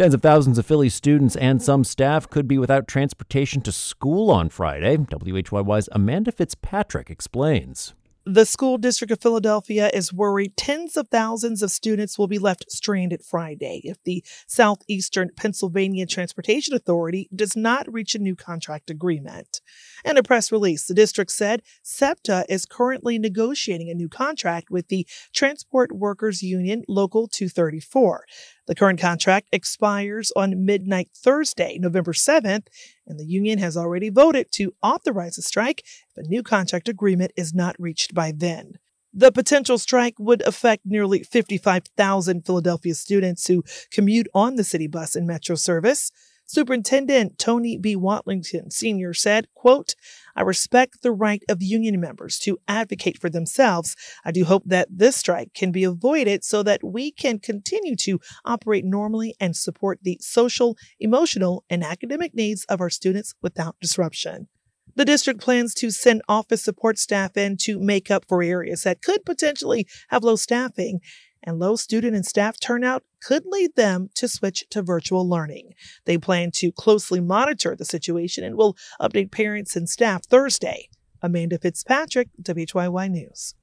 Tens of thousands of Philly students and some staff could be without transportation to school on Friday. WHYY's Amanda Fitzpatrick explains. The School District of Philadelphia is worried tens of thousands of students will be left stranded Friday if the Southeastern Pennsylvania Transportation Authority does not reach a new contract agreement. In a press release, the district said SEPTA is currently negotiating a new contract with the Transport Workers Union Local 234. The current contract expires on midnight Thursday, November 7th, and the union has already voted to authorize a strike if a new contract agreement is not reached by then. The potential strike would affect nearly 55,000 Philadelphia students who commute on the city bus and metro service. Superintendent Tony B. Watlington Sr. said, quote, "I respect the right of union members to advocate for themselves. I do hope that this strike can be avoided so that we can continue to operate normally and support the social, emotional, and academic needs of our students without disruption." The district plans to send office support staff in to make up for areas that could potentially have low staffing, and low student and staff turnout could lead them to switch to virtual learning. They plan to closely monitor the situation and will update parents and staff Thursday. Amanda Fitzpatrick, WHYY News.